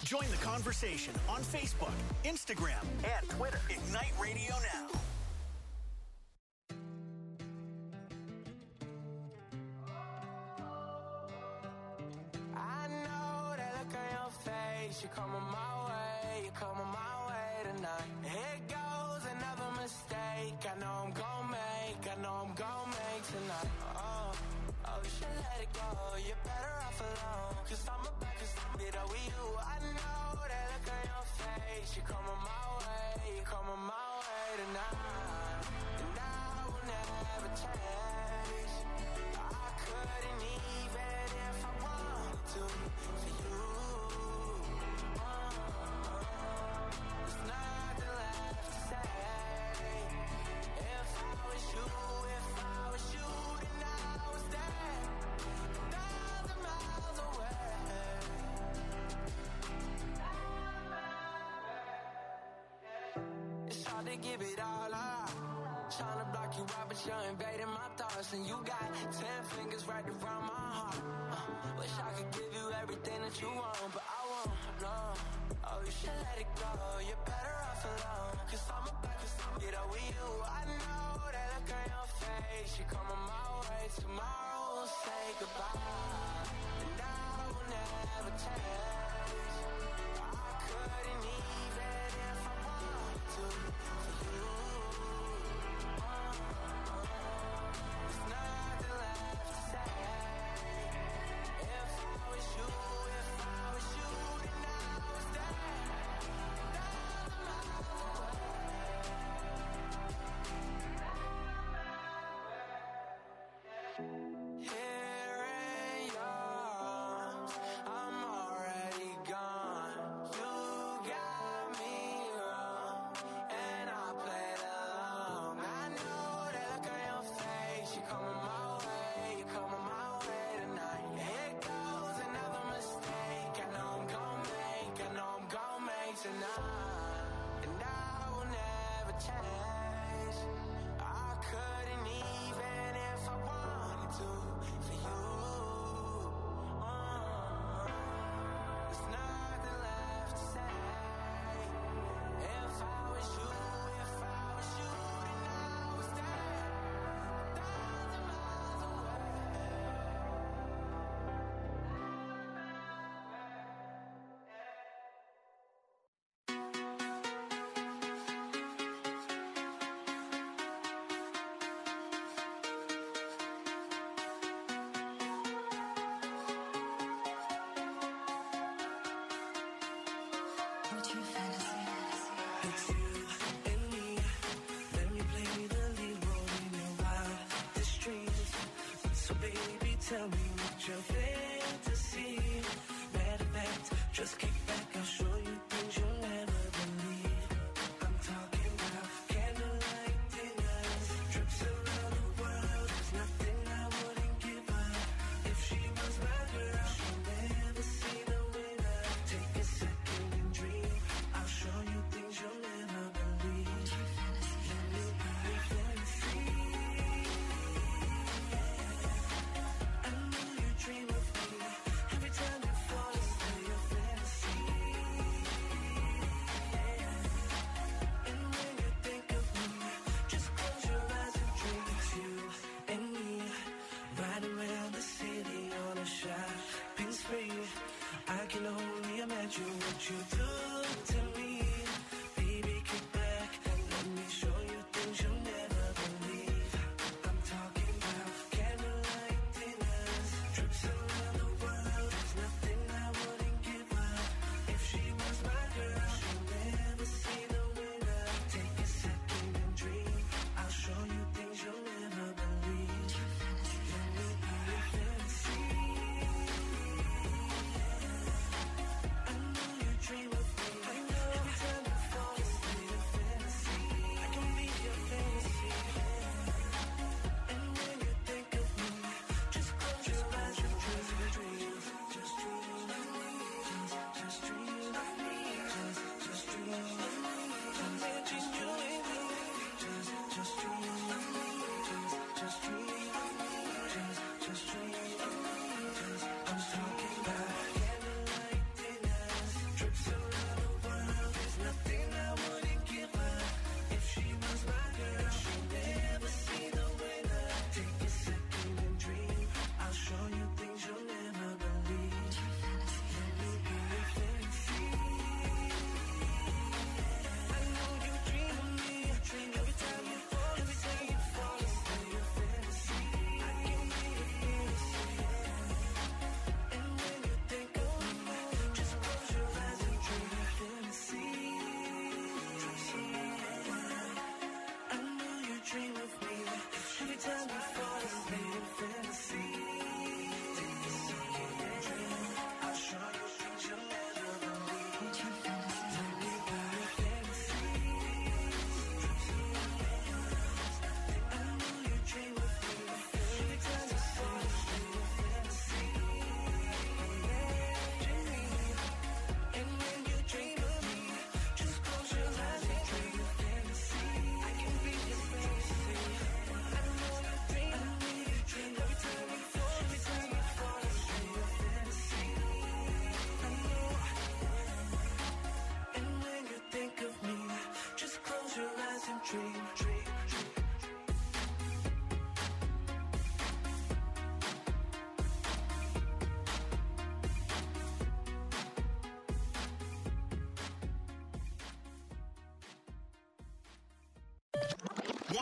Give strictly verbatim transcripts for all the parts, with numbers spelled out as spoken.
Join the conversation on Facebook, Instagram, and Twitter. Ignite Radio Now. I know that look on your face. You're coming my way. You're coming my way tonight. Here goes another mistake. I know I'm gonna make. I know I'm gonna make tonight. Oh, oh, you should let it go. You're better off alone. Cause I'm about to stop it over you. I know that look on your face. You're coming my way. You're coming my way tonight. And I will never change. I couldn't even if I wanted to for you. Uh, there's nothing left to say. If I was you, if I was you, then I was there, a thousand miles away. It's hard to give it all up. Trying to block you out, but you're invading my thoughts. And you got ten fingers right around my heart. uh, Wish I could give you everything that you want, but I won't, no. Oh, you should let it go. You're better off alone. Cause I'm about to stop it over you. I know that look on your face. You're coming my way. Tomorrow we'll say goodbye. And I will never change. I couldn't even if I wanted to for you. There's nothing left to say. If I was you, if I was you, then I was there, thousand miles away. Here in your arms, I'm already gone. You got me wrong, and I played along. I know that look on your face. You're coming my way, you're coming my way tonight. Here goes another mistake. I know I'm gonna make, I know I'm gonna make tonight. And I will never change. I couldn't even if I wanted to for you. Uh, there's nothing left to say. If I was you, if I was you, then I was there, a thousand miles What's your fantasy? It's you and me. Let me play the lead role in your wildest dreams. So baby, tell me what your fantasy. Matter of fact, just kick back, I'll show you things you'll never believe. I'm talking about candlelight dinners, trips around the world. There's nothing I wouldn't give her. If she was my girl, she'll never see the winner. Take a second and dream. I'll show you things you'll never believe. Let me be your fantasy. I know you dream of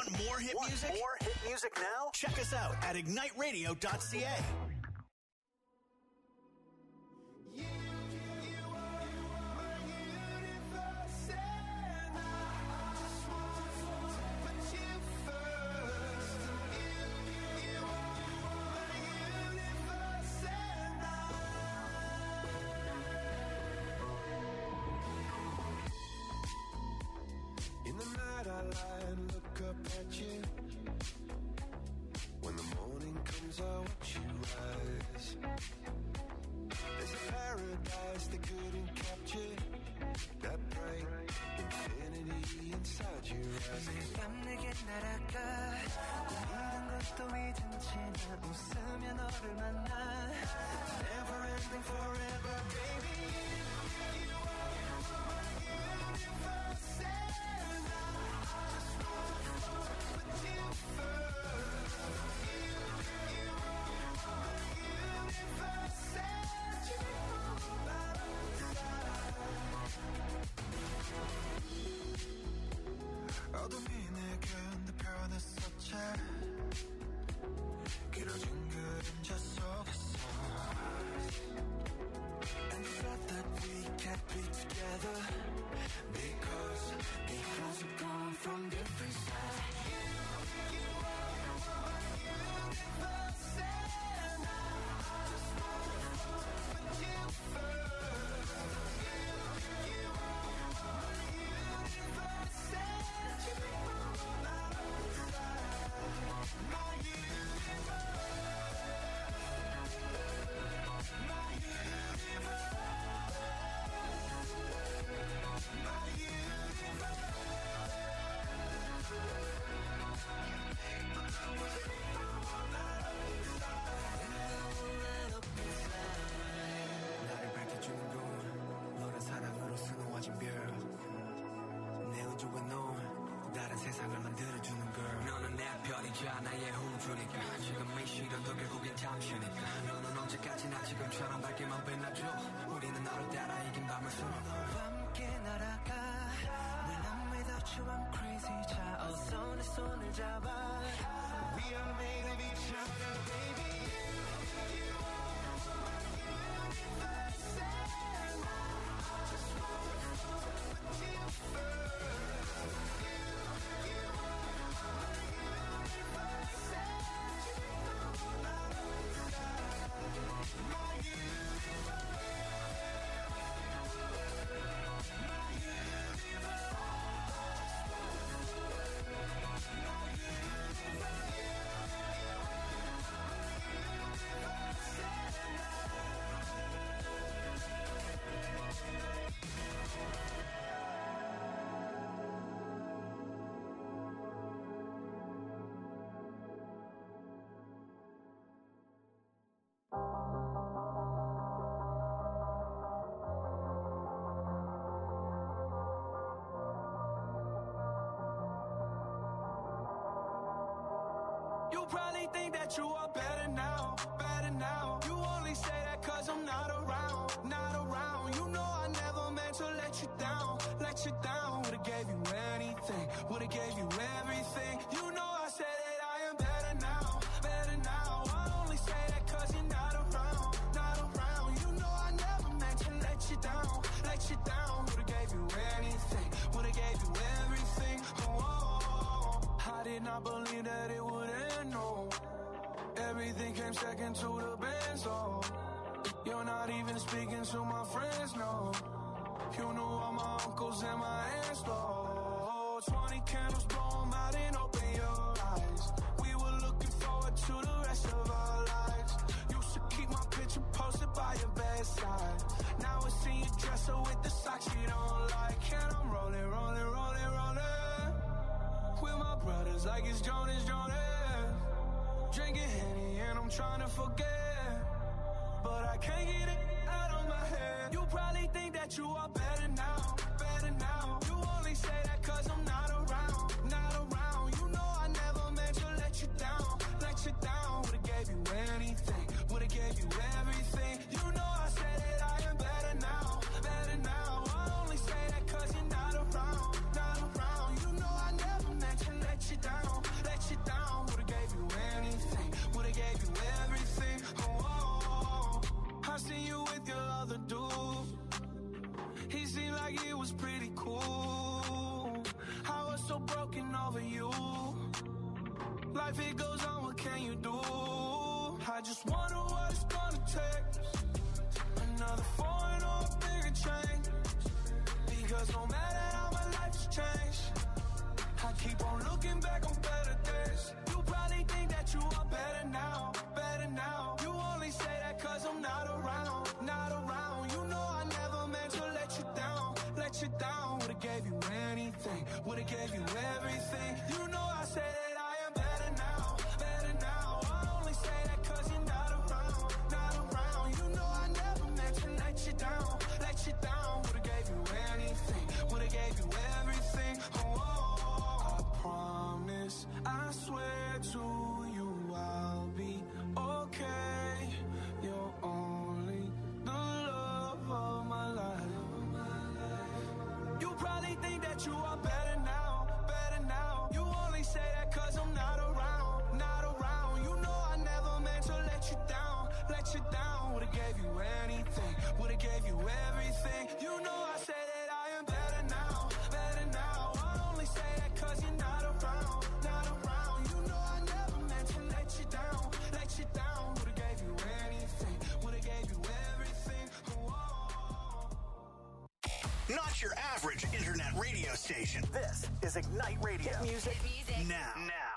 Want more hit Want music? more hit music now? Check us out at ignite radio dot c a. In the night I lie and look up at you. When the morning comes I watch you rise. There's a paradise they couldn't capture. That bright infinity inside your eyes. 매일 밤 내게 날아가 꿈이란 것도 잊은 채 난 웃으며 너를 만나 Never ending forever baby You are my universe and I just wanna put you first You, you are my universe and you are my 어둠이 내게 내 변했었지 길어진 그림자 속에서 And you thought that we can't be together Because, because we've gone from different sides You, you are my universe and I just wanna put you first You, you are my universe and you are my side My universe My universe 나를 밝혀주는 건 너란 사랑으로 수놓아진 별 내 우주와 넌 다른 세상을 만들어주는 걸 너는 내 별이자 나의 우주니까 지금 이 시련도 결국엔 잠시니까 너는 언제까지나 지금처럼 밝게만 빛나줘 우리는 너를 따라 이긴 밤을 수놓아 함께 날아가 When I'm without you I'm crazy 자 어서 내 손을 잡아 We are made of each other baby You are my universe and I just wanna put you first You, you are my universe and you are my side My universe You probably think that you are better now, better now. You only say that cause I'm not around, not around. You know I never meant to let you down, let you down. Would've gave you anything, would've gave you everything. You know I said that I am better now, better now. I only say that cause you're not around, not around. You know I never meant to let you down, let you down. Would've gave you anything, would've gave you everything. Oh, oh, oh. I did not believe that it would end, no. Everything came second to the benzo. You're not even speaking to my friends, no. You knew all my uncles and my aunts, though. Twenty candles, blow 'em out and open your eyes. We were looking forward to the rest of our lives. Used to keep my picture posted by your bedside. Now I see you dresser with the socks you don't like. And I'm rolling, rolling, rolling, rolling with my brothers like it's Jonas, Jonas. Drinking Henny and I'm trying to forget, but I can't get it out of my head. You probably think that you are better now, better now. You only say that cause I'm not around, not around. You know I never meant to let you down, let you down. Would've gave you anything, would've gave you everything. You know I said that I am better now, better now. I only say that cause you're not around, not around. You know I never meant to let you down, life it goes on, what can you do? I just wonder what it's gonna take. Another foreign or a bigger change. Because no matter how my life has changed, I keep on looking back on better days. You probably think that you are better now, better now. You only say that cause I'm not around, not around. You know I never meant to let you down, let you down. Would've gave you anything, would've gave you everything. You know I said that I am better now, better now. I only say that cause you're not around, not around. You know I never meant to let you down, let you down. Would've gave you anything, would've gave you everything. Oh, oh, I promise, I swear to you I'll be okay. You're only the love of my life. You probably think that you are better now, better now. You only say that cause I'm not around, not around. You know I never meant to let you down, let you down. Would've gave you anything, would've gave you everything. You know I say that I am better now, better now. I only say that cause you're not around, not around. You know I never meant to let you down, let you down. Would've gave you anything, would've gave you everything. Whoa. Not your average internet radio station. This is Ignite Radio. Hit music, music. now. Now.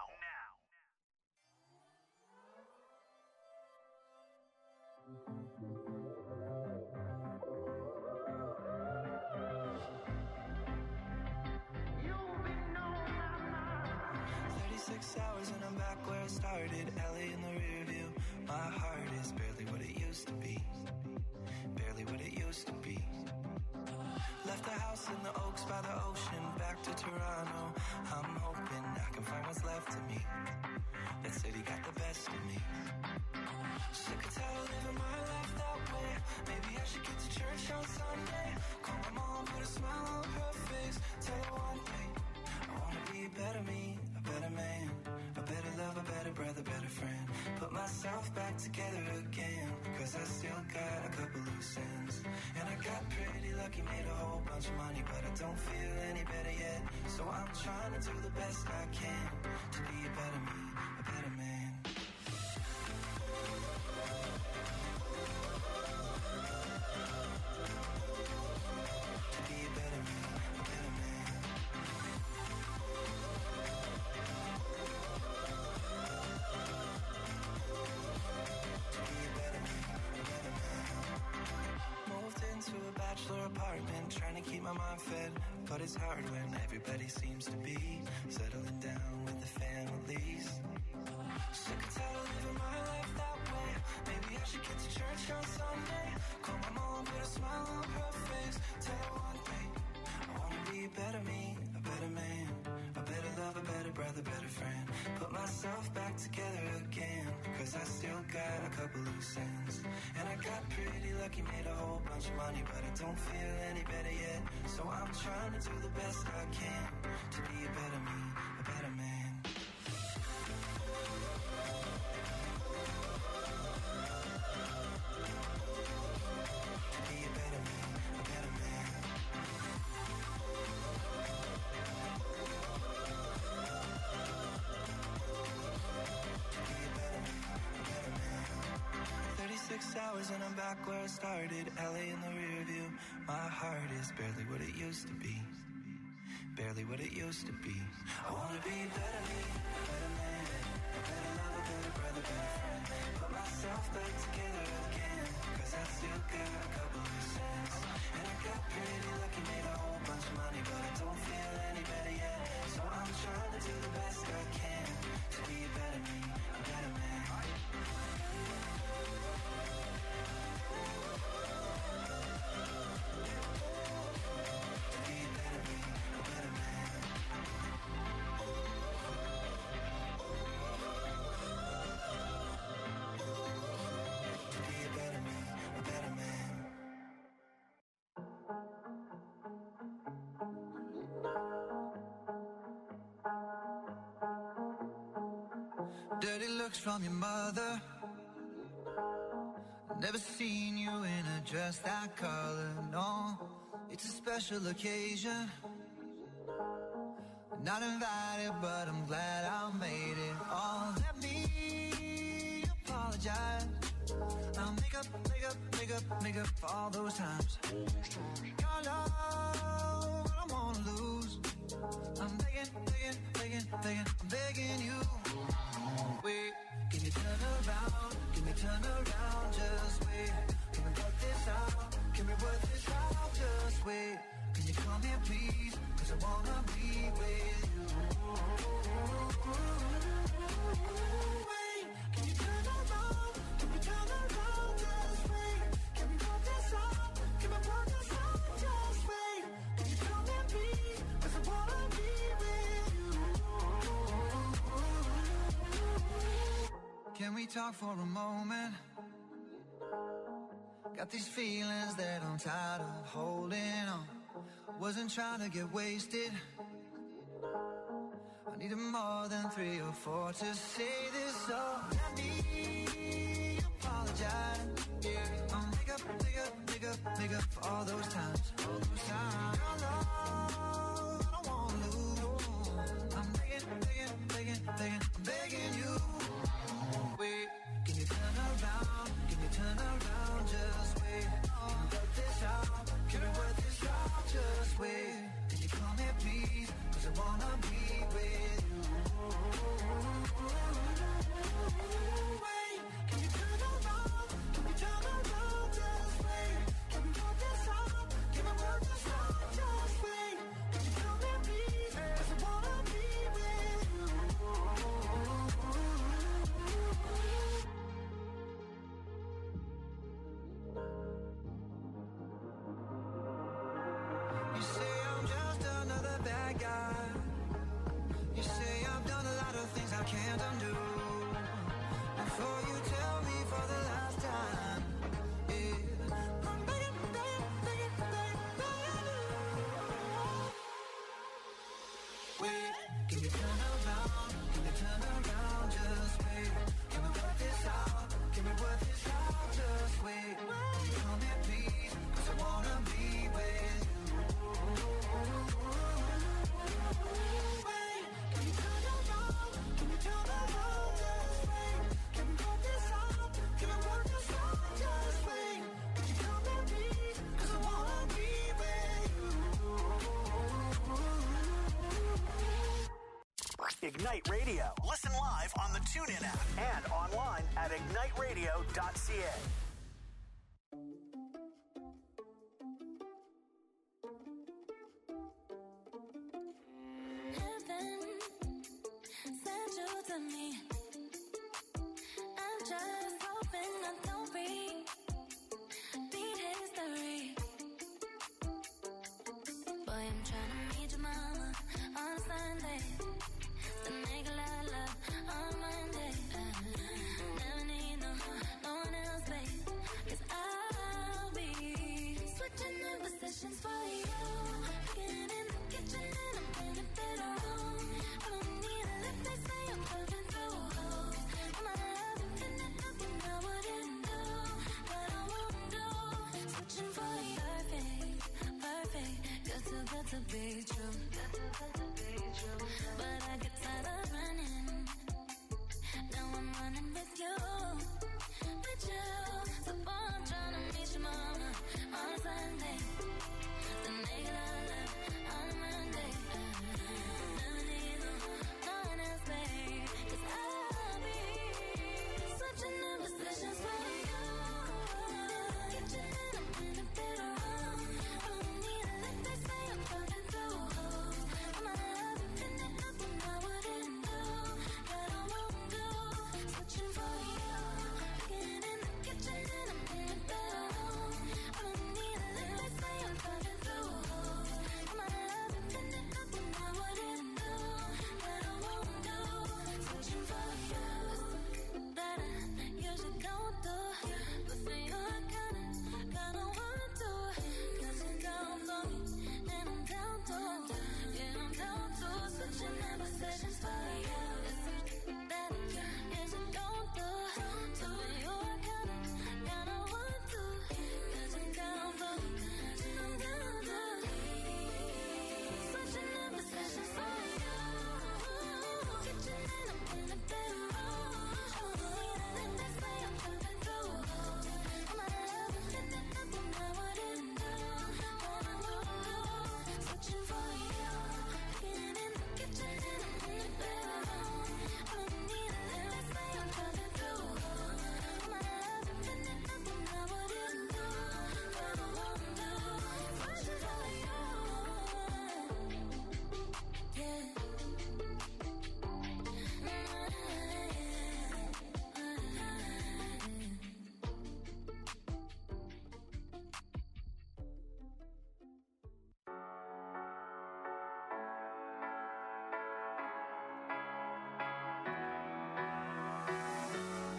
thirty-six hours and I'm back where I started. Ellie in the rear view. My heart is barely what it used to be. Barely what it used to be. Left the house in the Oaks by the ocean. Back to Toronto. I'm hoping I can find what's left of me. That city got the best of me. Sick of tired of living my life that way. Maybe I should get to church on Sunday. Call my mom, put a smile on her face. Tell her one thing. I wanna be a better me, a better man, a better lover, a better brother, better friend. Put myself back together again, cause I still got a couple loose ends. And I got pretty lucky, made a whole bunch of money, but I don't feel any better yet. So I'm trying to do the best I can to be a better me, a better man. To be a better me, a better man. To a bachelor apartment, trying to keep my mind fed, but it's hard when everybody seems to be settling down with the families. Sick and tired of living my life that way. Maybe I should get to church on Sunday. Call my mom, put a smile on her face. Tell her one thing, I wanna be a better me, a better man, a better lover, better brother, better friend. Put myself back together again, cause I still got a couple loose ends. And I got pretty lucky, made a whole bunch of money, but I don't feel any better yet. So I'm trying to do the best I can to be a better me, a better man. To be a better me, a better man. thirty-six hours and I'm back where I started. L A in the rear view. My heart is barely what it used to be. Barely what it used to be. I wanna be better me, a better man, a better lover, better brother, better friend. Put myself back together again, cause I still got a couple of cents. And I got pretty lucky, made a whole bunch of money, but I don't feel any better yet. So I'm trying to do the best I can to be a better me, a better man. Dirty looks from your mother. Never seen you in a dress that color, no. It's a special occasion. Not invited, but I'm glad I made it. Oh, let me apologize. I'll make up, make up, make up, make up for all those times. Your love, I don't wanna lose. I'm begging, begging, begging, begging, I'm begging you. Wait, can you turn around? Can we turn around? Just wait. Can we work this out? Can we work this out? Just wait. Can you come here, please? Cause I wanna be with you. Wait, can you turn around? Can we turn around? Just wait. Can we work this out? Can we work this out? Just wait. Can you come here, please? Cause I wanna be with you. Can we talk for a moment? Got these feelings that I'm tired of holding on. Wasn't trying to get wasted. I needed more than three or four to say this, so let me apologize. Yeah, I'll make up, make up, make up, make up for all those times. All those times. Your love, I don't wanna lose. I'm begging, begging, begging, begging, I'm begging you. Wait, can you turn around? Can you turn around? Just wait. Can we work this out? Can we work this out? Just wait. Can you come here, please? Cause I wanna be with you. Wait, can you turn around? Can we turn around? Just wait. Can we work this out? Can we work this out? Just wait. Can you come here, please? Cause I wanna be with you. You say I'm just another bad guy. You say I've done a lot of things I can't undo. Before you tell me for the last time, yeah, I'm begging, begging, begging, begging, begging you. Wait, can you turn around? Can you turn around? Just wait. Can we work this out? Can we work this out? Just wait. Can you come here, please? Cause I wanna be with you. Wait, can you turn around? Can you turn around? Just wait. Can we work this out? Can we work this out? Just wait. Can you come here, please? Cause I wanna be with you. Ignite Radio. Listen live on the TuneIn app and online at ignite radio dot c a. Heaven sent you to me. I'm just hoping I don't repeat history. Boy, I'm trying to meet your mama on Sunday. To make a lot of love on Monday. Never need no, no one else, babe. Cause I'll be switching in positions for you. Getting in the kitchen and I'm bringing it home. I don't need a lip, they say I'm closing through holes. I'm not loving, finna nothing I wouldn't do. But I won't do. Switching for you. Perfect, perfect. Good too good to be true.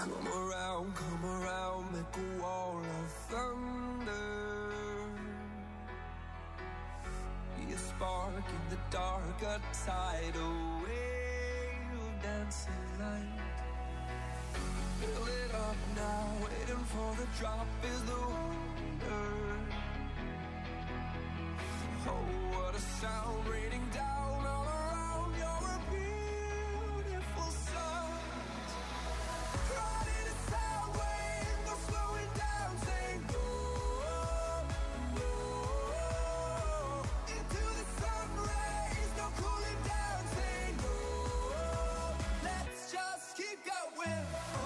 Come around, come around, make a wall of thunder. Be a spark in the dark, a tidal wave of dancing light. Fill it up now, waiting for the drop is the wonder. Oh, what a sound raining down all around. You're a beautiful sight. Riding a sound wave, no slowing down, saying go, go. Into the sun rays, no cooling down, saying go. Let's just keep going.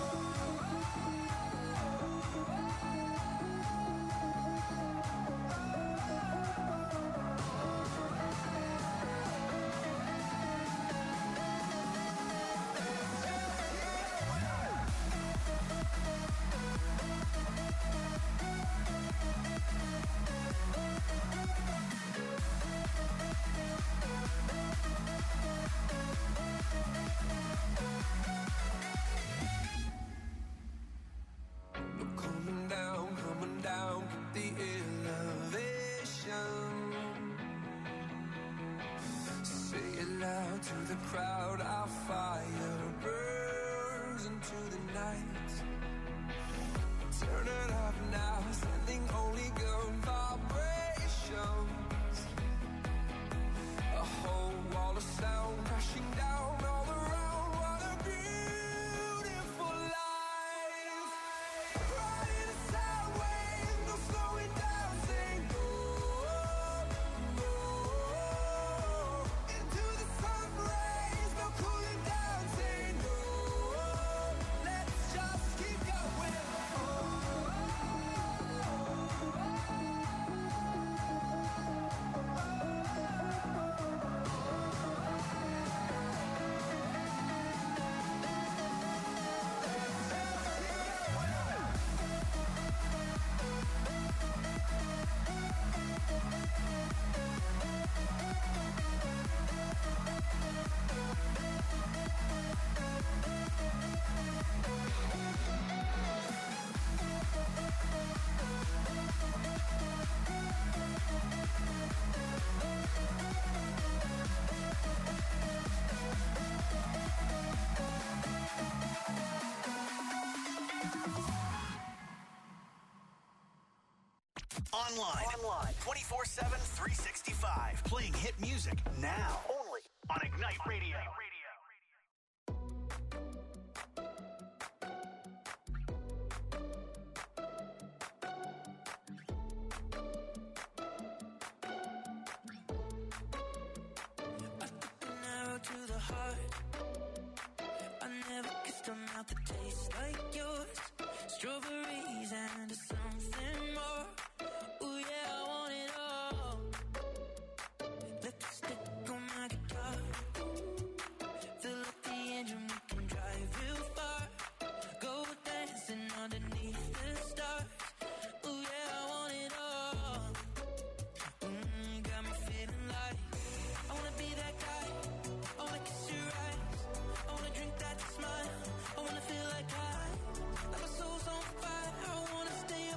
Coming down, coming down, keep the elevation. Say it loud to the crowd, our fire burns into the night. Turn it up now, sending only good vibrations. A whole wall of sound crashing down all around. What a beautiful life. Riding a sound wave, no slowing down, saying go, go. Into the sun rays, no cooling down, saying go. Let's just keep going. Online. Online. twenty-four seven, three sixty-five. Playing hit music now. Only on Ignite Radio. An arrow to the heart. I never kissed a mouth that tastes like yours. Strawberries and something more. Ooh yeah, I want it all. Lipstick on my guitar. Fill up the engine, we can drive real far. Go dancing underneath the stars. Ooh yeah, I want it all. Mm, got me feeling like I wanna be that guy. I wanna kiss your eyes. I wanna drink that smile. I wanna feel like I, like my soul's on fire. I wanna stay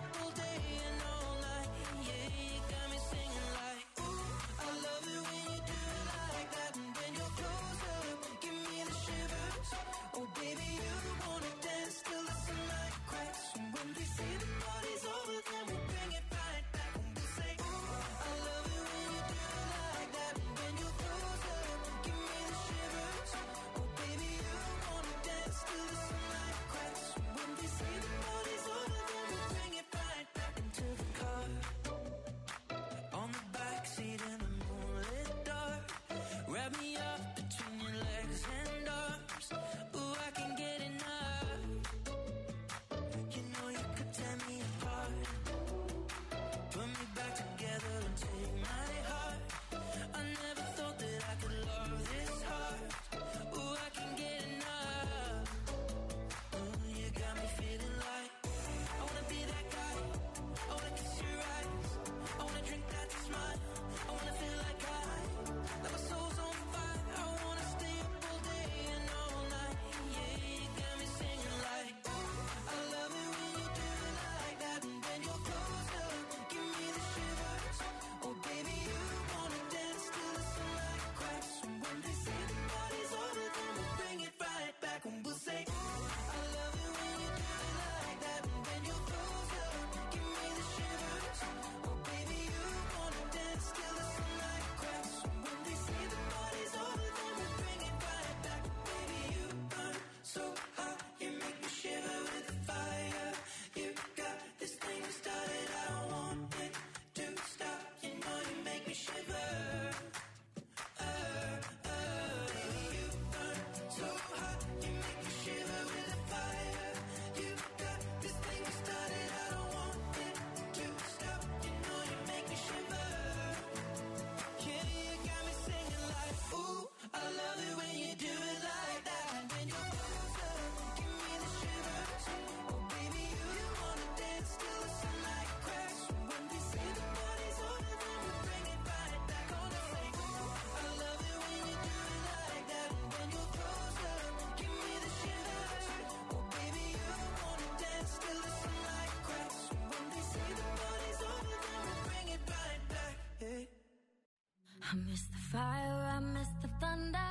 I miss the fire, I miss the thunder.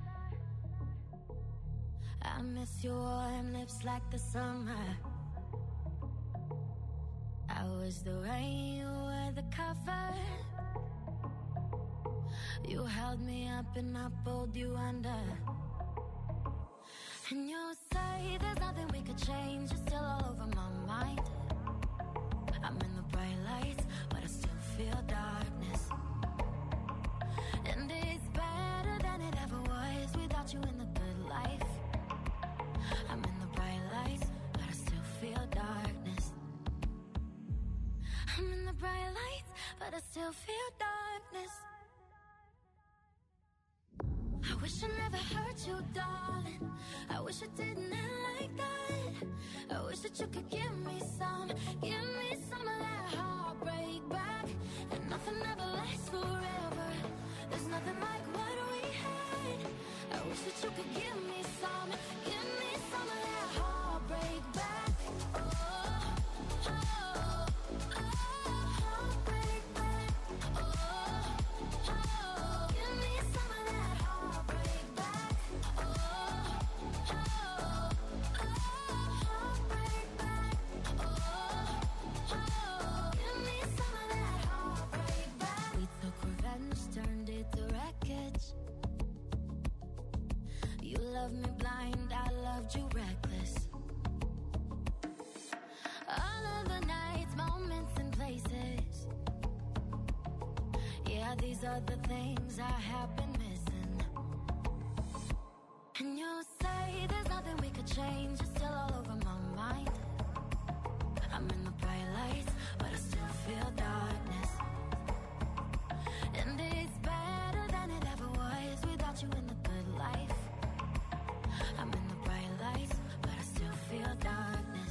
I miss your warm lips like the summer. I was the rain, you were the cover. You held me up and I pulled you under. And you say there's nothing we could change. You're still all over my mind. I'm in the bright lights, but I still feel darkness. And it's better than it ever was without you in the good life. I'm in the bright lights, but I still feel darkness. I'm in the bright lights, but I still feel darkness. I wish I never hurt you, darling. I wish I didn't end like that. I wish that you could give me some, give me some of that heartbreak back. And nothing ever lasts forever. There's nothing like what we had. I wish that you could give me some, give me some of that heartbreak back. Oh, oh, oh, heartbreak back. Oh, oh, give me some of that heartbreak back. Oh, oh, oh, heartbreak back. Oh, oh, give me some of that heartbreak back. We took revenge, turned it to wreckage. You loved me blind, I loved you reckless. All of the nights, moments and places. Yeah, these are the things I have been missing. And you say there's nothing we could change. You're still all over my mind. I'm in the bright lights, but I still feel darkness. And it's better than it ever was without you in the good life. I'm in the bright lights, but I still feel darkness.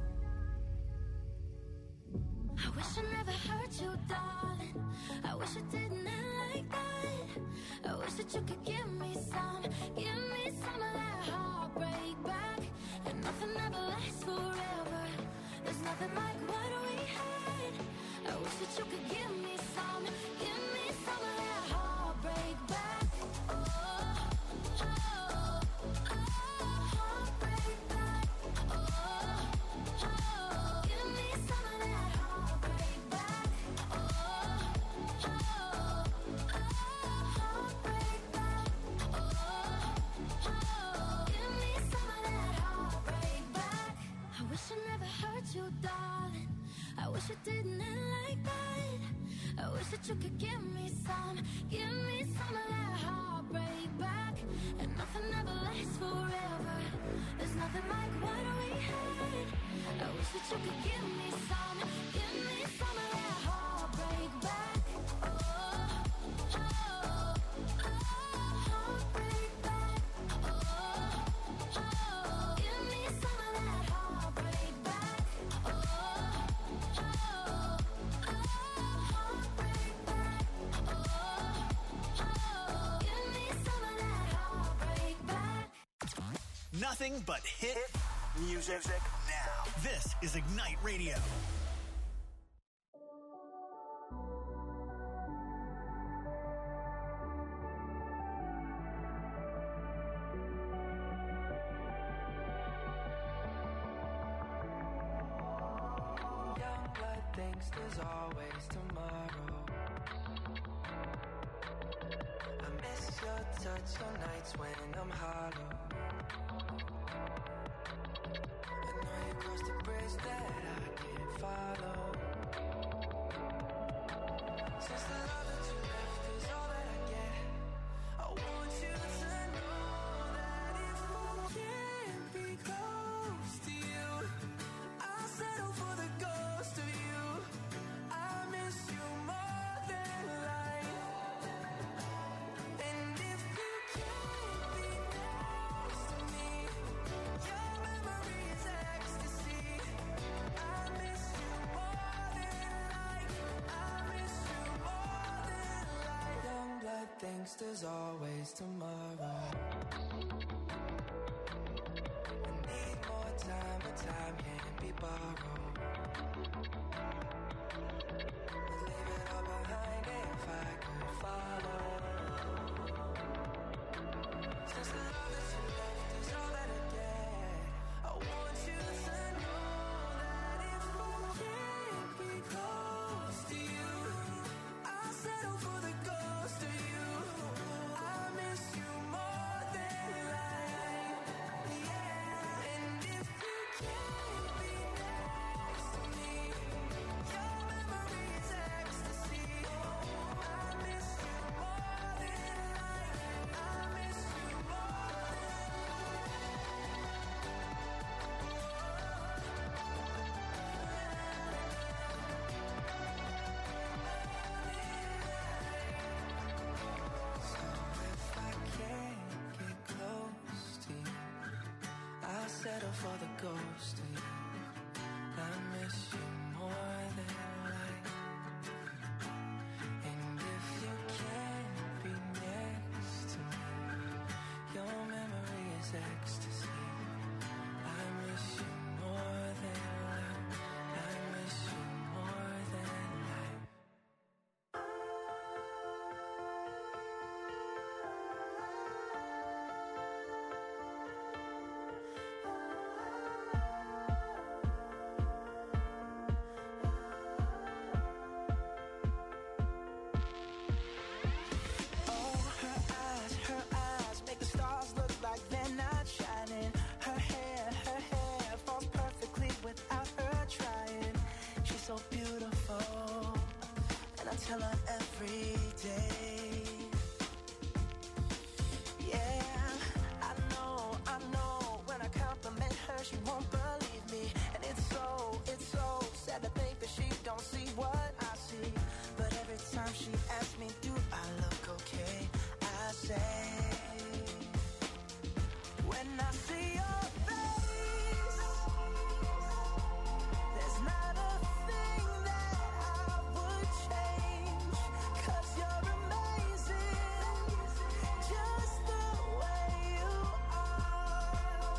I wish I never hurt you, darling. I wish it didn't end like that. I wish that you could give me some, give me some of that heartbreak back. And nothing ever lasts forever. There's nothing like what we had. I wish that you could give me some, give me some of that heartbreak back. Oh, oh, oh, heartbreak back. Oh, oh, give me some of that heartbreak back. Oh, oh, oh, heartbreak back. Oh, oh, give me some of that heartbreak back. I wish I never hurt you, darling. I wish it didn't end like that. I wish that you could give me some, give me some of that heartbreak back. And nothing ever lasts forever. There's nothing like what we had. I wish that you could give me some, give me some of that heartbreak back. Oh, oh, oh, heartbreak back. Oh, oh, give me some of that heartbreak back. Oh, oh, oh, heartbreak back. Oh, oh, give me some of that heartbreak back. Nothing but hit music now. This is Ignite Radio. Young blood thinks there's always tomorrow. I miss your touch on nights when I'm hollow. I know you crossed the bridge that I can't follow. Since the love that you left is all that I get, I want you to know that if I can't be close to you, I'll settle for the ghost of you. I miss you more than life. And if you can't be next to me, your memory is ecstasy. I miss you more than life. I miss you more than life. Young blood thinks there's always tomorrow. I need more time, but time can't be borrowed. I'd leave it all behind if I could follow. 'cause the love that you left is all that I get. I want you to know that if I can't be close to you, I'll settle for the ghost of you. I miss you more than life, yeah. And if you can't be next to me, your memory is ecstasy. I miss you more than life. I miss you more If I can't get close to you, I'll settle for the ghost of you. I miss you more than life. And if you can't be next to me, your memory is ecstasy. I miss you more than life. I miss you more than life. Oh, her eyes, her eyes make the stars look like they're not shining. Her hair, her hair falls perfectly without her trying. She's so beautiful, and I tell her every day. Yeah, I know, I know. When I compliment her, she won't believe me, and it's so, it's so sad to think that she don't see what I see. But every time she asks me, do I look okay? I say, when I see your face, there's not a thing that I would change, 'cause you're amazing, just the way you are.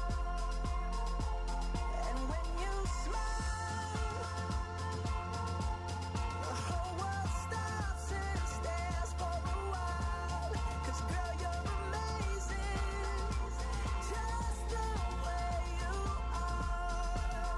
And when you smile, the whole world stops and stares for a while. 'Cause girl, you're amazing, just the way you are.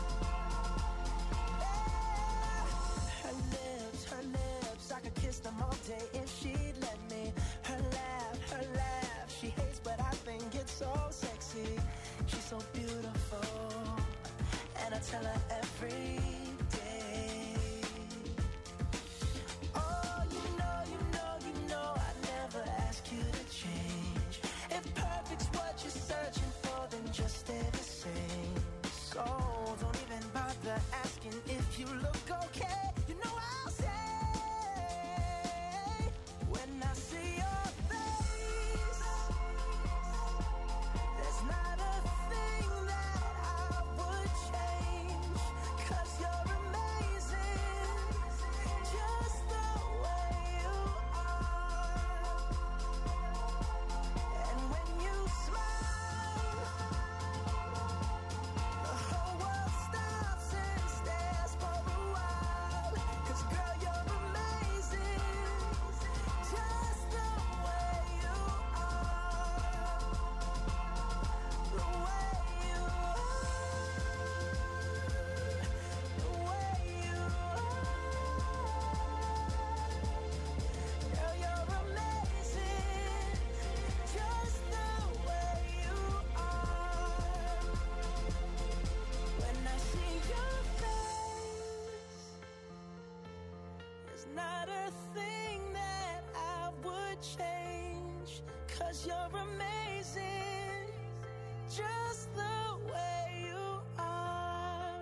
Yeah. Her lips, her lips, I could kiss them all day if she'd let me. Her laugh, her laugh, she hates but I think it's so sexy. She's so beautiful, and I tell her every day. Oh, you know, you know, you know, I never ask you to change. If perfect's what you're searching for, then just stay the same. So don't even bother asking if you look okay. You know I'll say, when I see your face, there's not a thing that I would change, 'cause you're amazing, just the way you are. And when you smile, the whole world stops and stares for a while. 'Cause girl, you're amazing, just the way you are. The way you are. The way you are. Girl, you're amazing, just the way you are. When I see your face, there's not a thing that I would change, 'cause you're amazing, just the way you are.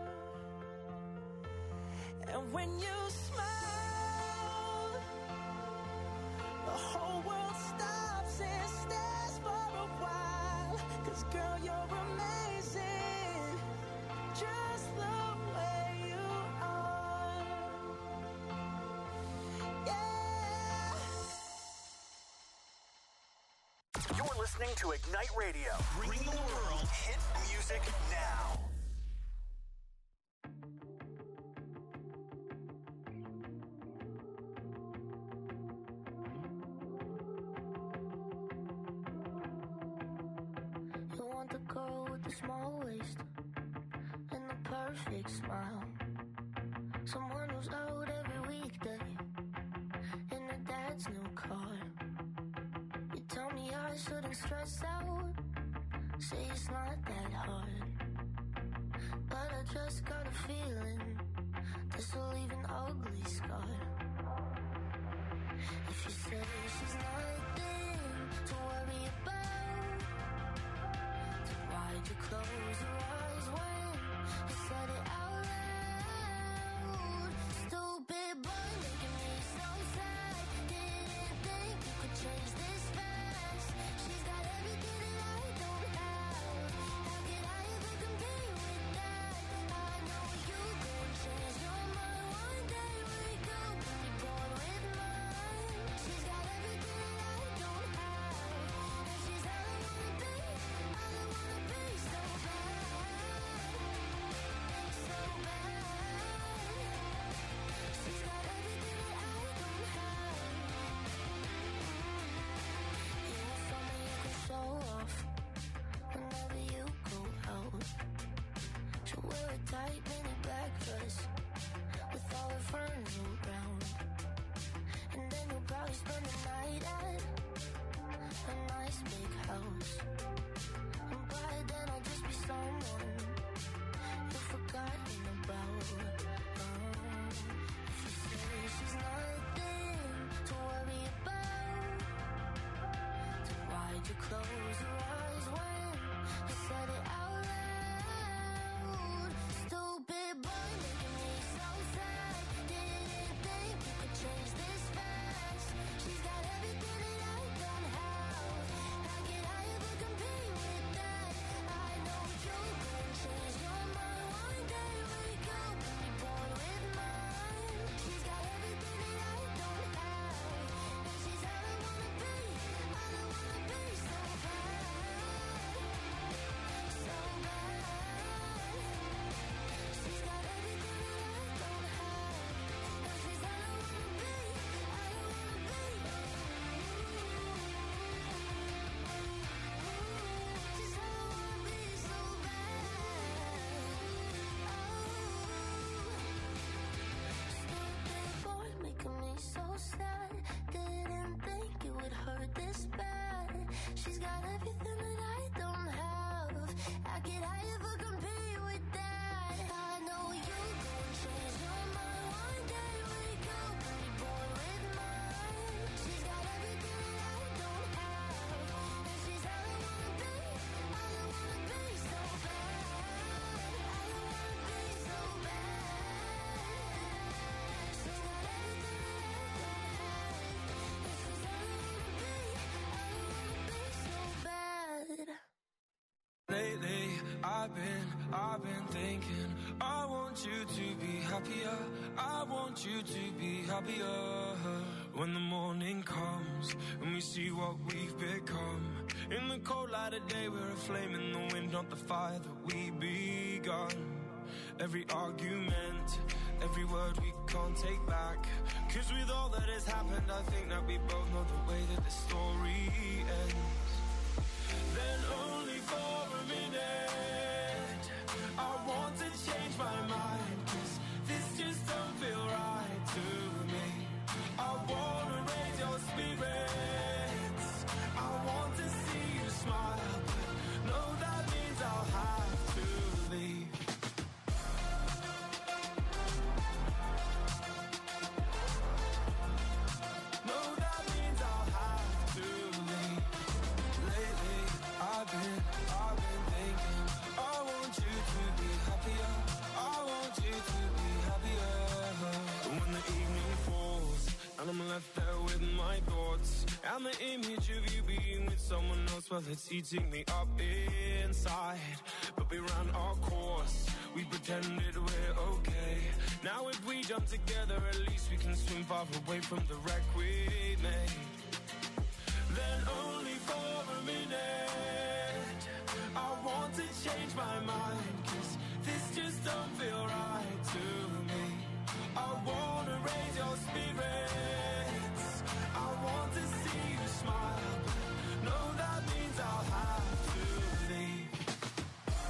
And when you smile, the whole world stops and stares for a while. 'Cause girl, you're amazing, just the way you are. Yeah. You're listening to Ignite Radio. Bring the world hit music now. the small waist and the perfect smile. Someone who's out every weekday in her dad's new car. You tell me I shouldn't stress out, say it's not that hard, but I just got a feeling this will leave an ugly scar. If you say she's nothing to worry about, then why'd you close your eyes when you said it out loud? Stupid boy making me so sad. Didn't think you could change this fast. She's got everything that I don't have. How could I ever compete with that? I know you gon' change your mind one day. Wake up and be born with mine. She's got everything that I don't have, and she's all I wanna be, all I wanna be. So bad, so bad. She's got everything that I don't have. You want something you can show off whenever you go out. She'll wear a tight mini black dress with all her friends around, and then you'll probably spend the night at a nice big house. And by then I'll just be someone you've forgotten about. Oh, if you say she's nothing to worry about, then why'd you close your eyes when you said it out loud? Stupid boy making me so sad. Didn't think you could change this fast. She's got everything that I don't have. How could I ever compete with that? I know you gon' change your mind one day. Wake up and be born with mine. She's got everything that I don't have, and she's all I wanna be, all I wanna be. So bad, so bad. She's got everything that I don't have, and she's all I wanna be, all I wanna be. She's all I wanna be, so bad. Oh, stupid boy making me so sad. Didn't think it would hurt this bad. She's got everything that I don't have. How could I ever compete with that? I know you gon' change your mind one day. Wake up and be born with mine. She's got everything that I don't have, and she's all I wanna be, all I wanna be. So bad, all I wanna be. So bad. She's got everything that I don't have, and she's all I wanna be, all I wanna be. So bad. Lately, I've been, I've been thinking, I want you to be happier, I want you to be happier. When the morning comes, and we see what we've become. In the cold light of day, we're a flame in the wind, not the fire that we begun. Every argument, every word we can't take back. Cause with all that has happened, I think that we both know the way that the story ends. Then only for a minute, I want to change my mind, cause this just don't feel right to me. I wanna raise your spirits, I want to see you smile, but no, that means I'll have to leave. No, that means I'll have to leave. Lately, I've been, I've been thinking, I want you to be happier, I want you to be happier. When the evening falls, and I'm left there with my thoughts, and the image of you being with someone else, well, it's eating me up inside. But we ran our course, we pretended we're okay. Now if we jump together, at least we can swim far away from the wreck we made. Then only for a minute, I want to change my mind, cause this just don't feel right to me. I wanna raise your spirits, I want to see you smile, but no, that means I'll have to leave.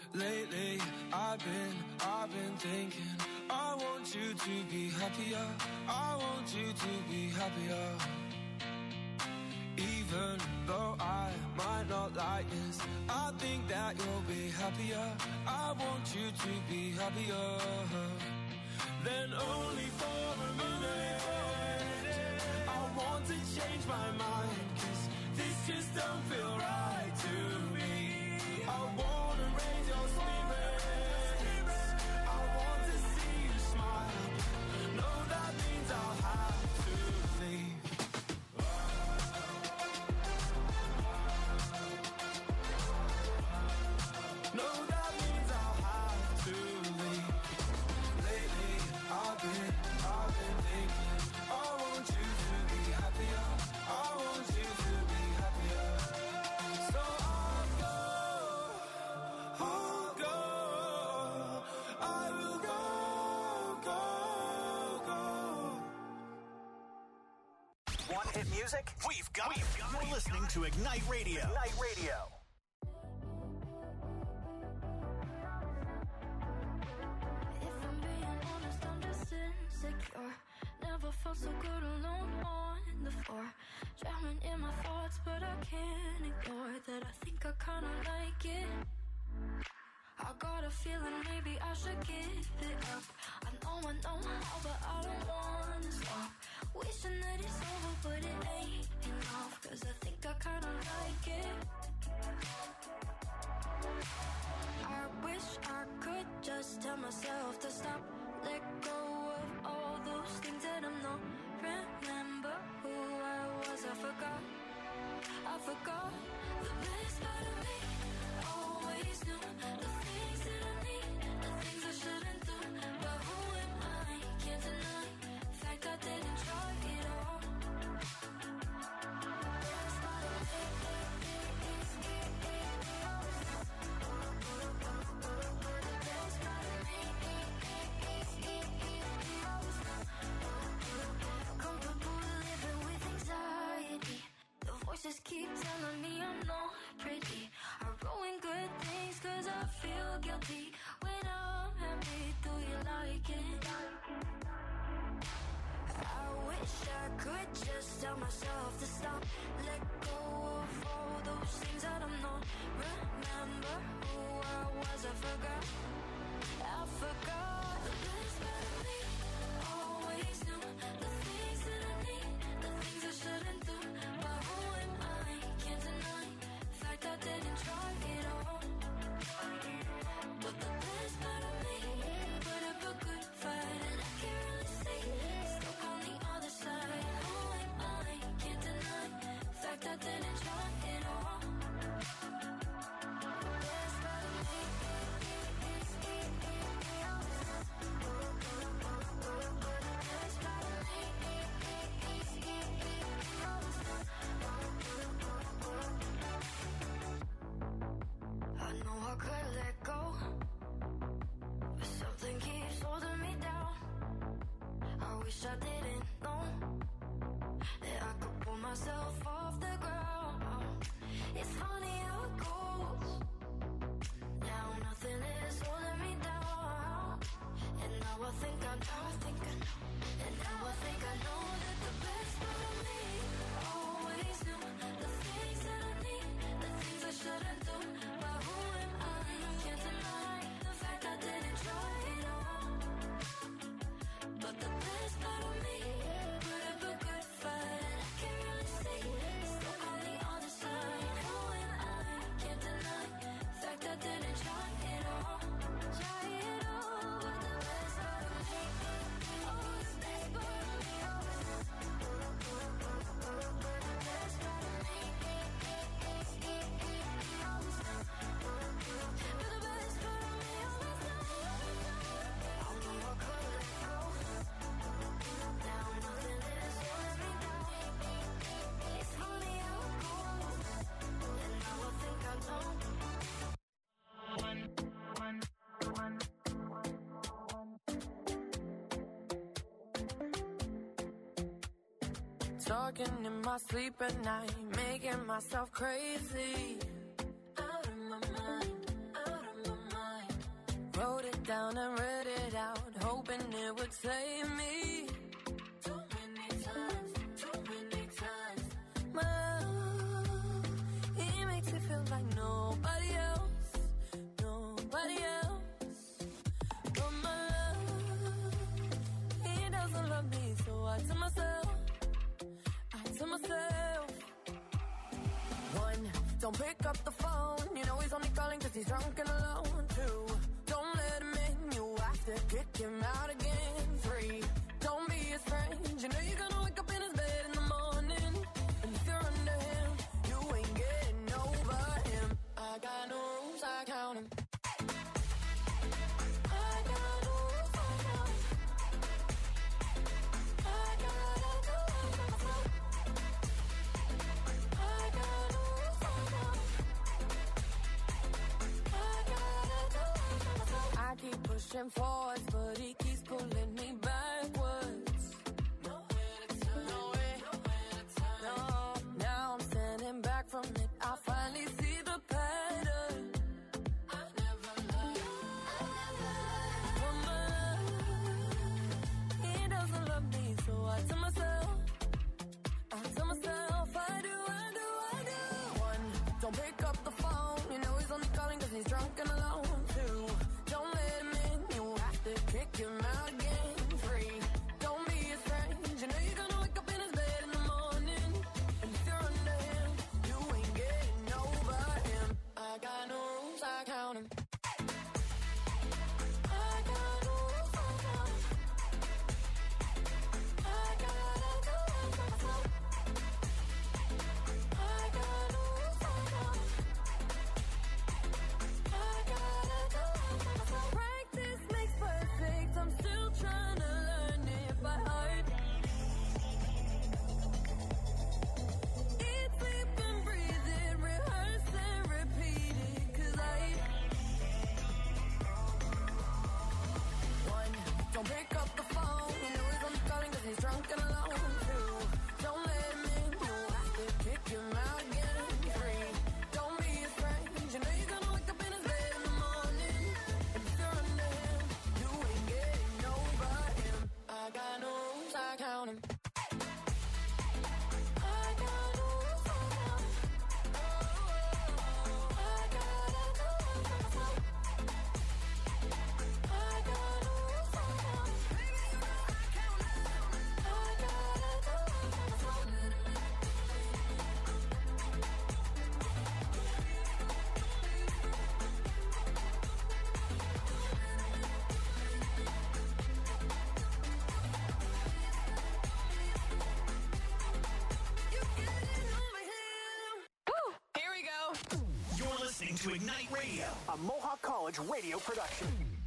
Lately, I've been, I've been thinking, I want you to be happier, I want you to be happier. Even though I might not like this, I think that you'll be happier, I want you to be happier. Then only for a minute, I want to change my mind, 'cause this just don't feel right to me. I wanna raise your spirits, I want to see you smile. No, that means I'll have to leave. No, that means I'll have to leave. Lately, I've been, I've been thinking, I want you to be happier, I want you to be happier. So I'll go, I'll go, I will go, go, go. Want hit music? We've got it. You're listening to Ignite Radio. Ignite Radio. If I'm being honest, I'm just insecure. Never felt so good alone on the floor. Drowning in my thoughts, but I can't ignore that. I think I kinda like it. I got a feeling maybe I should give it up. I know I know how, but I don't wanna stop. Wishing that it's over, but it ain't enough. 'Cause I think I kinda like it. I wish I could just tell myself to stop. Let go of all those things that I'm not. Remember who I was, I forgot. I forgot the best part of me. Always knew the things that I need, the things I shouldn't do. But who am I? Can't deny the fact I didn't try it all. The best part of me is the best part of me is comfortable living with anxiety. The voices keep telling me I'm not pretty. I ruin good things 'cause I feel guilty. When I'm happy, do you like it? I wish I could just tell myself to stop. Let go of all those things that I'm not. Remember who I was, I forgot. I forgot the best part of me. Always knew the things that I need, the things I shouldn't do. But who am I? Can't deny the fact I didn't try it all. But the best part of me put up a good fight, and I can't really see stuck on the other side. Who am I? Can't deny the fact I didn't try it all. The best part of me is the best part of me I know I could let go, but something keeps holding me down. I wish I didn't know that I could pull myself off the ground. It's funny how it goes. Now nothing is holding me down. And now I think I know, I think I know. And now I think I know that the best part of me always knew the things that I need, the things I shouldn't do. But who am I? Can't deny the fact I didn't try it all. But the best part of me put up a good fight, and I can't really see stuck on the other side. Who am I? Can't deny the fact I didn't try it all. Try it all, but the best part of me, oh, the best part of me, oh, the best part of me, but the best part of me always knows. I know I could let go. Now nothing is holding me down. It's funny how it goes, and now I think I know. Talking in my sleep at night, making myself crazy. Out of my mind, out of my mind. down and read it out, hoping it would save me. Too many times, too many times. My love, he makes me feel like nobody else, nobody else. But my love, he doesn't love me, so I tell myself, I tell myself. One, don't pick up the phone, you know he's only calling cause he's drunk and alone. Two, don't let him in, you have to kick him out again. Three, don't be his friend, you know you're gonna wake up in his bed in the morning. And if you're under him, you ain't getting over him. I got no rules, I count him. I got no rules, I count him. I gotta do it myself. I got no rules, I count him. I gotta do it myself. I keep pushing forwards, but he keeps pulling me backwards. Nowhere to turn, nowhere, nowhere to turn. No, now I'm standing back from it. I finally see the pattern. I never loved, I never loved. But my love, he doesn't love me, so I tell myself, I tell myself, I do, I do, I do. One, don't pick up the phone, you know he's only calling cause he's drunk and alone. Two, don't let him in, you have to kick him out again. Three, don't be his friend, you know you're gonna wake up in his bed in the morning. And if you're under him, you ain't getting over him. I got no rules, I count him. I got no rules, I count him. I gotta do it myself. I got no rules, I count him. I gotta do it myself. Practice makes perfect, I'm still trying to learn it by heart. Eat, sleep and breathe it, rehearse and repeat it, cause I One, don't pick up the phone, you know he's only calling cause he's drunk and alone. Two, don't let him in, you have to kick him out again. Three, don't be his friend, you know you're gonna wake up in his bed in the morning. And if you're under him, you ain't getting over him. I got no rules, I count him. I got no rules, I count him. I gotta do it myself. I got no rules, I count him. Baby, you know I count him. I gotta do it myself. You getting over him. Woo! Here we go. You're listening to Ignite Radio, a Mohawk College radio production.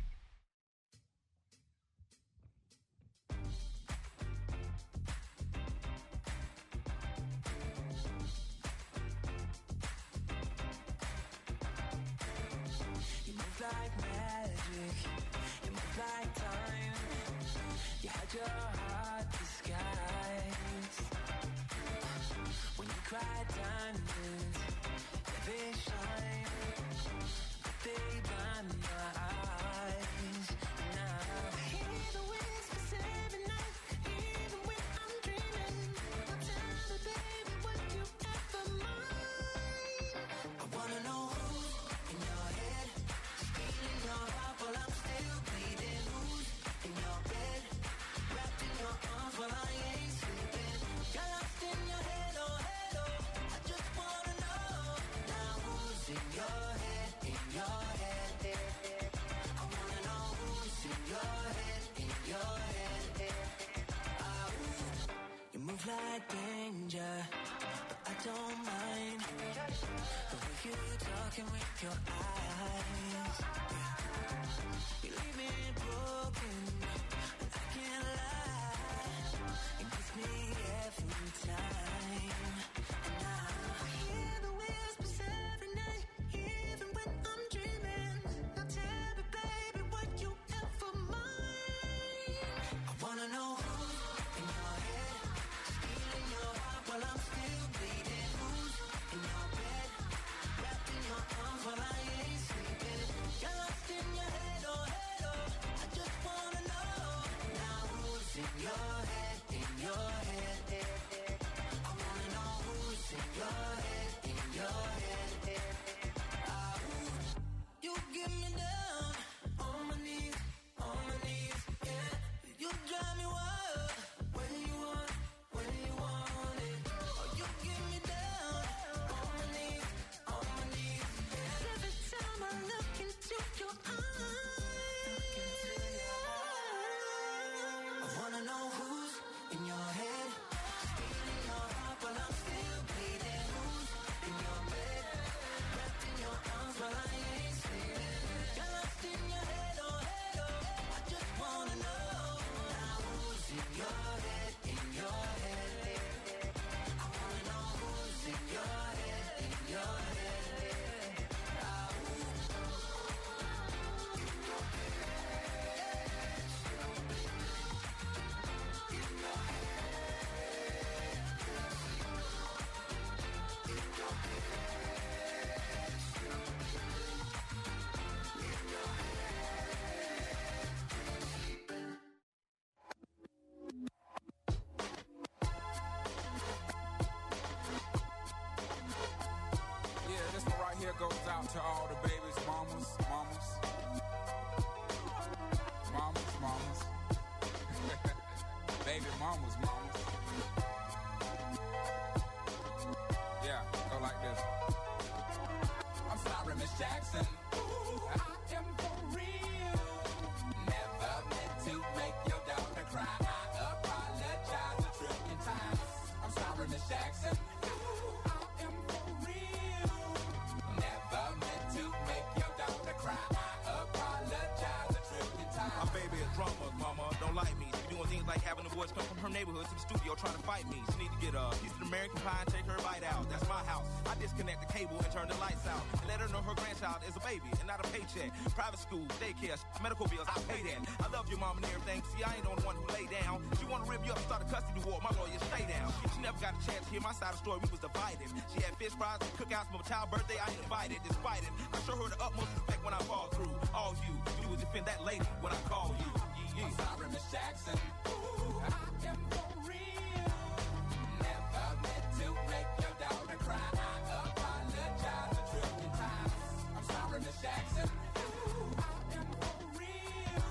You move like magic, you move like time. You had your heart disguised. When you cried diamonds, yeah, they shine, but they blind my eyes. Now I hear the whispers every night, even when I'm dreaming. Now tell me, baby, what you ever mind. I wanna know who's in your head, stealing your heart while I'm still bleeding. Who's in your bed, wrapped in your arms while I ain't sleeping. Got lost in your head, oh head, oh. I just wanna know now who's in your head, in your head. I wanna know who's in your head, in your head. Ah, ooh. You move like danger, but I don't mind the way you talking with your eyes. You leave me broken, and I can't lie. It gets me every time. And now I hear the whispers every night, even when I'm dreaming. Now tell me, baby, what you ever mind. I wanna know who's in your head, stealing your heart while I'm still bleeding. Who's in your bed, wrapped in your arms while I ain't sleeping. Got lost in your head, oh head, oh. your head. I wanna know who's in your head, in your head. Ah, you get me down on my knees, on my knees, yeah. You drive me wild when you want, when you want it. Oh, you get me down on my knees, on my knees, yeah. Every time I look into your eyes, I wanna know who's in your head, stealing your heart while I'm still bleeding. Who's in your bed, wrapped in your arms while I ain't sleeping. Got lost in your head, oh head, oh. I just wanna know now who's in your head, in your head. I wanna know who's in your head, in your head. Ah, Yeah, this one right here goes out to all the babies, mamas, mamas, mamas, mamas, baby mamas, mamas. Yeah, go like this. I'm sorry, Miss Jackson. Ooh, I am for real. Never meant to make your daughter cry. I apologize a trillion times. I'm sorry, Miss Jackson. Ooh, I am for real. Never meant to make your daughter cry. I apologize a trillion times. My baby is drama, mama. Don't like me. She doing things like having the boys come from her neighborhood to the studio trying to fight me. She need to get a piece of the American pie and take her bite out. That's my house. I disconnect the cable and turn the lights out. And let her know her grandchild is a baby and not a paycheck. Private school, daycare, medical bills, I pay that. I love your mom and everything. See, I ain't the one who lay down. She wanna rip you up and start a custody war. My lawyer, stay down. She never got a chance to hear my side of the story. We was divided. She had fish fries, cookouts for my child's birthday. I ain't invited. Despite it, I show her the utmost respect when I fall through. All you, you would defend that lady when I call you. Yeah, I'm sorry, Miss Jackson. Ooh, I am for real. Never meant to make your daughter cry. I apologize a trillion times. I'm sorry, Miss Jackson. Ooh, I am for real.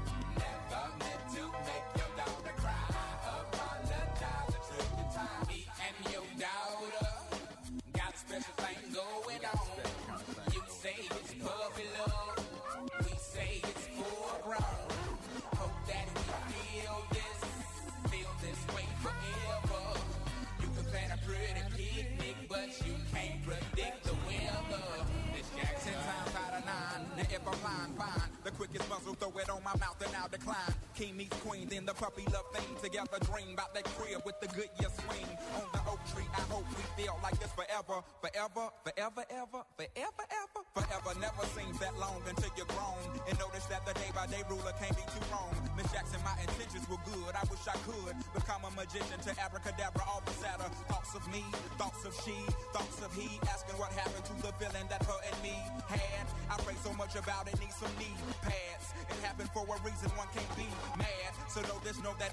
Never meant to make your daughter cry. I apologize a trillion times. Me and your daughter got a special thing going on. You say it's puppy love. We say it's full grown. Hope that we feel this, feel this way forever. You can plan a pretty picnic, but you can't predict the weather. This Jackson times out of nine. Now if I'm lying, fine. The quickest muzzle, throw it on my mouth and I'll decline. King meets queen, then the puppy love thing. Together dream about that crib with the good year swing. On the oak tree, I hope we feel like this forever. Forever, forever, ever, forever, ever. Forever never seems that long until you're grown. And notice that the day by day ruler can't be too wrong. Miss Jackson, my intentions were good. I wish I could become a magician to abracadabra, all the sadder. Thoughts of me, thoughts of she, thoughts of he. Asking what happened to the feeling that her and me had. I pray so much about it, need some knee pads. It happened for a reason, one can't be mad. So know this, know that